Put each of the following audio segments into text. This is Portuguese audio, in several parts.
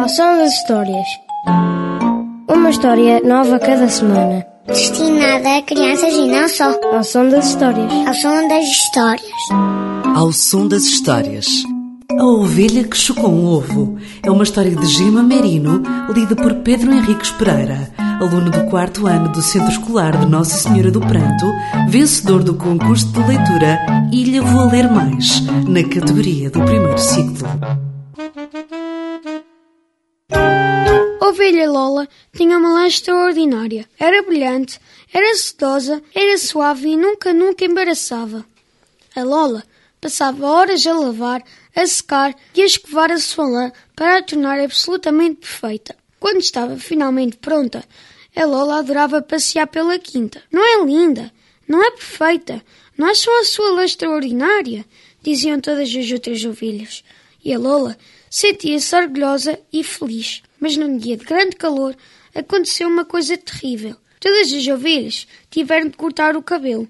Ao som das histórias. Uma história nova cada semana. Destinada a crianças e não só. Ao som das histórias. Ao som das histórias. Ao som das histórias. A ovelha que chocou um ovo é uma história de Gema Merino, lida por Pedro Henriques Pereira, aluno do 4º ano do Centro Escolar de Nossa Senhora do Pranto, vencedor do concurso de leitura Ilha Vou Ler Mais, na categoria do 1º ciclo. A ovelha Lola tinha uma lã extraordinária. Era brilhante, era sedosa, era suave e nunca embaraçava. A Lola passava horas a lavar, a secar e a escovar a sua lã para a tornar absolutamente perfeita. Quando estava finalmente pronta, a Lola adorava passear pela quinta. Não é linda? Não é perfeita? Não é só a sua lã extraordinária? Diziam todas as outras ovelhas. E a Lola sentia-se orgulhosa e feliz. Mas num dia de grande calor aconteceu uma coisa terrível. Todas as ovelhas tiveram de cortar o cabelo.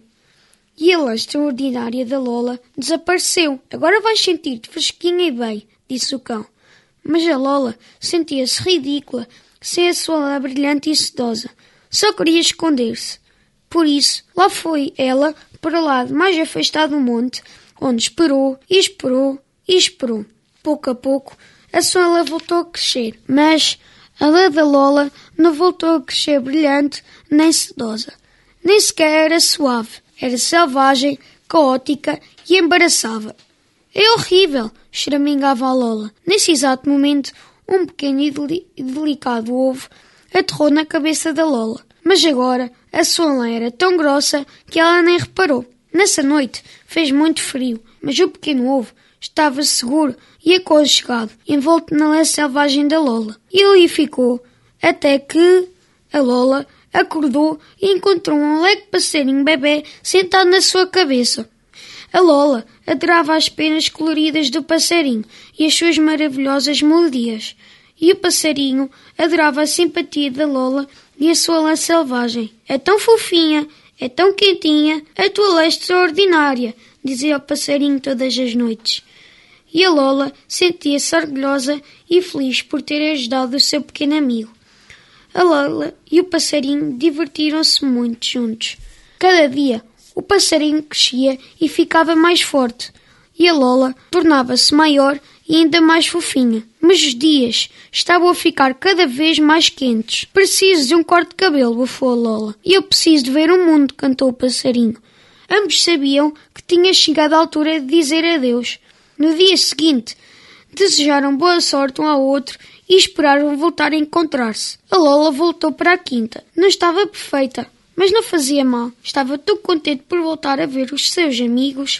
E a lã extraordinária da Lola desapareceu. Agora vais sentir-te fresquinha e bem, disse o cão. Mas a Lola sentia-se ridícula, sem a sua lã brilhante e sedosa. Só queria esconder-se. Por isso, lá foi ela para o lado mais afastado do monte, onde esperou e esperou e esperou. Pouco a pouco, a sua lã voltou a crescer, mas a lã da Lola não voltou a crescer brilhante nem sedosa. Nem sequer era suave. Era selvagem, caótica e embaraçava. É horrível, choramingava a Lola. Nesse exato momento, um pequeno e delicado ovo aterrou na cabeça da Lola. Mas agora, a sua lã era tão grossa que ela nem reparou. Nessa noite, fez muito frio, mas o pequeno ovo estava seguro e aconchegado, envolto na lã selvagem da Lola. E ali ficou, até que a Lola acordou e encontrou um alegre passarinho bebê sentado na sua cabeça. A Lola adorava as penas coloridas do passarinho e as suas maravilhosas melodias. E o passarinho adorava a simpatia da Lola e a sua lã selvagem. É tão fofinha, é tão quentinha, a tua lã é extraordinária, dizia o passarinho todas as noites. E a Lola sentia-se orgulhosa e feliz por ter ajudado o seu pequeno amigo. A Lola e o passarinho divertiram-se muito juntos. Cada dia, o passarinho crescia e ficava mais forte, e a Lola tornava-se maior e ainda mais fofinha. Mas os dias estavam a ficar cada vez mais quentes. Preciso de um corte de cabelo, bufou a Lola. E eu preciso de ver o mundo, cantou o passarinho. Ambos sabiam que tinha chegado a altura de dizer adeus. No dia seguinte, desejaram boa sorte um ao outro e esperaram voltar a encontrar-se. A Lola voltou para a quinta. Não estava perfeita, mas não fazia mal. Estava tão contente por voltar a ver os seus amigos.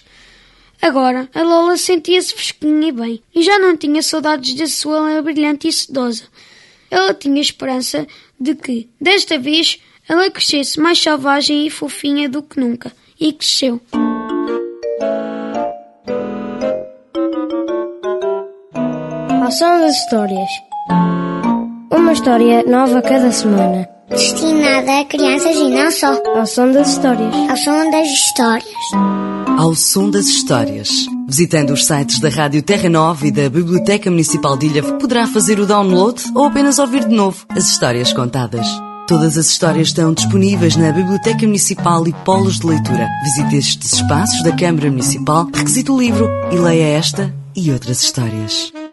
Agora, a Lola sentia-se fresquinha e bem, e já não tinha saudades da sua lã brilhante e sedosa. Ela tinha esperança de que, desta vez, ela crescesse mais selvagem e fofinha do que nunca. E cresceu. Ao som das histórias. Uma história nova cada semana. Destinada a crianças e não só. Ao som das histórias. Ao som das histórias. Ao som das histórias. Visitando os sites da Rádio Terra Nova e da Biblioteca Municipal de Ilha, poderá fazer o download ou apenas ouvir de novo as histórias contadas. Todas as histórias estão disponíveis na Biblioteca Municipal e Polos de Leitura. Visite estes espaços da Câmara Municipal, requisite o livro e leia esta e outras histórias.